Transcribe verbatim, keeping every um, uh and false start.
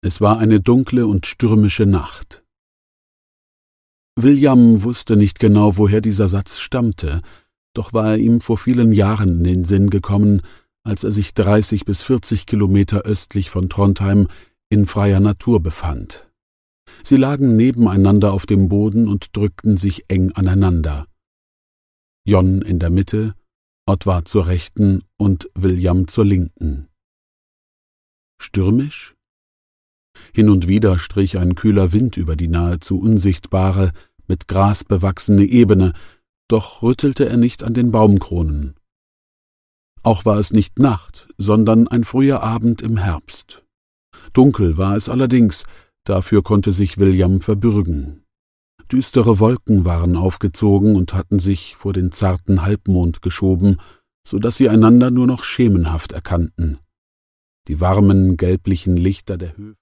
Es war eine dunkle und stürmische Nacht. William wusste nicht genau, woher dieser Satz stammte, doch war er ihm vor vielen Jahren in den Sinn gekommen, als er sich dreißig bis vierzig Kilometer östlich von Trondheim in freier Natur befand. Sie lagen nebeneinander auf dem Boden und drückten sich eng aneinander. Jon in der Mitte, Ottwar zur Rechten und William zur Linken. Stürmisch? Hin und wieder strich ein kühler Wind über die nahezu unsichtbare, mit Gras bewachsene Ebene, doch rüttelte er nicht an den Baumkronen. Auch war es nicht Nacht, sondern ein früher Abend im Herbst. Dunkel war es allerdings, dafür konnte sich William verbürgen. Düstere Wolken waren aufgezogen und hatten sich vor den zarten Halbmond geschoben, so daß sie einander nur noch schemenhaft erkannten. Die warmen, gelblichen Lichter der Höfe